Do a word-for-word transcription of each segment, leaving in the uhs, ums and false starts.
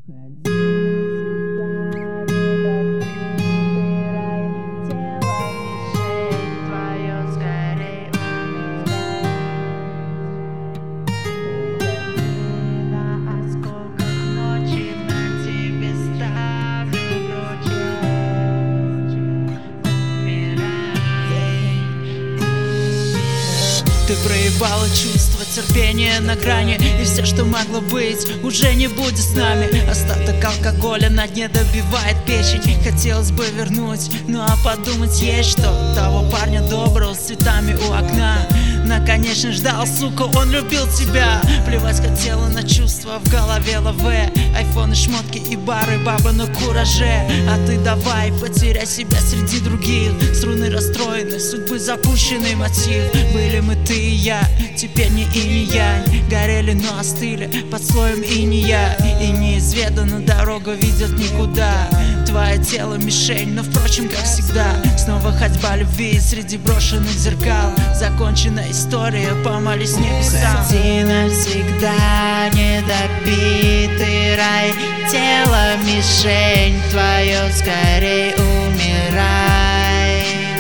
Ты проебала чувство, терпение на грани, и все, что могло быть, уже не будет с нами. Остаток алкоголя на дне добивает печень. Хотелось бы вернуть, ну а подумать есть что. Того парня доброго с цветами у окна наконец ждал, сука, он любил тебя. Плевать хотела на чувства, в голове лаве. Айфоны, шмотки и бары, баба на кураже. А ты давай, потеряй себя среди других. Струны расстроены, судьбы запущенный мотив. Были мы ты и я, теперь не и не я. Горели, но остыли под слоем инея. И неизведанно дорога ведет никуда. Твое тело мишень, но впрочем, как всегда. Снова ходьба любви среди брошенных зеркал. Законченная история, помолись небесам. Уходи навсегда, недобитый рай. Тело мишень, твое скорей умирай.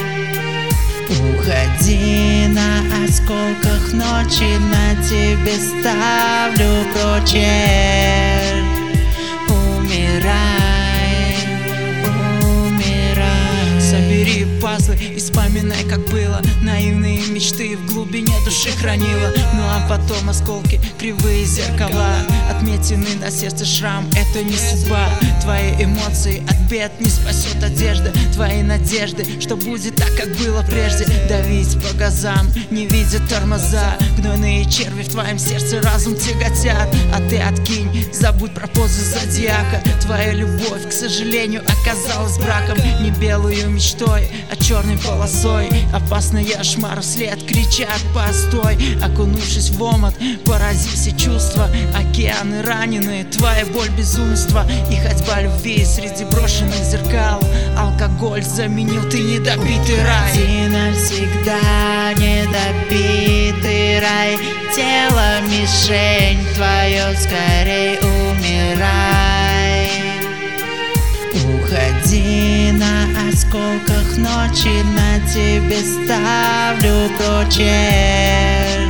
Уходи, на осколках ночи на тебе ставлю прочерк. Умирай, умирай. Собери пазлы и вспоминай, как было. Наивные мечты в глубине души хранила. Ну а потом осколки, кривые зеркала. Отметины на сердце шрам, это не судьба. Твои эмоции от бед не спасет одежда. Твои надежды, что будет так, как было прежде. Давить по газам, не видя тормоза. Гнойные черви в твоем сердце разум тяготят. А ты откинь, забудь про позы зодиака. Твоя любовь, к сожалению, оказалась браком. Не белую мечтой, а черной полосой. Опасный шмар вслед кричат постой. Окунувшись в омут, порази все чувства. Океаны раненые, твоя боль безумства. И ходьба любви среди брошенных зеркал. Алкоголь заменил ты недобитый рай. Уходи навсегда, недобитый рай. Тело мишень, твое скорей умирай. Уходи, на осколках ночи на тебе ставлю прочерк.